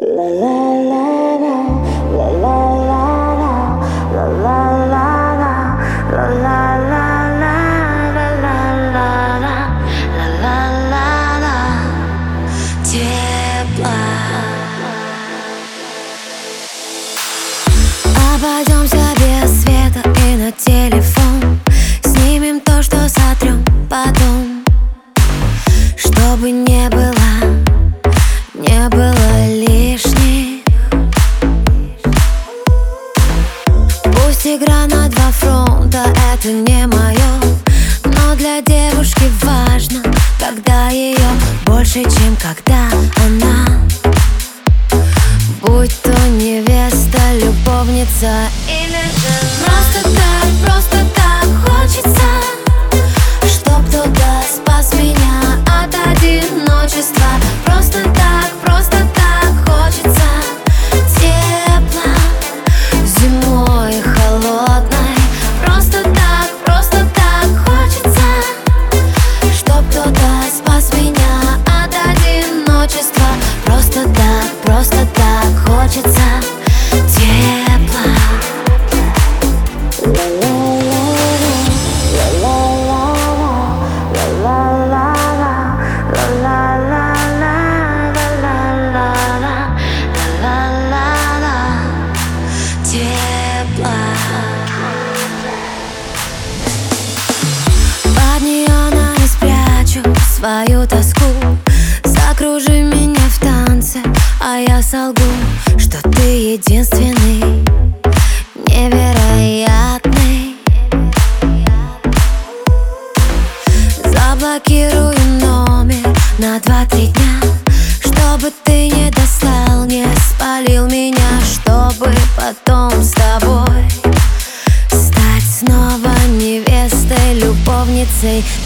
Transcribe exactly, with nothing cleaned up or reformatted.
Обойдемся без света и на телефон снимем то, что сотрем потом, чтобы не было, не было лишних. Пусть игра на два фронта, это не мое, но для девушки важно, когда ее больше, чем когда она. Будь то невеста, любовница или жена. Просто так, просто так хочется, чтоб кто-то спас меня от одиночества. Просто так, просто так хочется тепла зимой холодной. Просто так, просто так хочется, чтоб кто-то спас меня от одиночества. Просто так, просто так хочется тепла. Под неонами спрячу свою тоску. Закружи меня в танце, а я солгу, что ты единственный, невероятный. Заблокирую номер на два-три дня, чтобы ты не достал, не спалил меня, чтобы потом с тобой стать снова невестой, любовницей.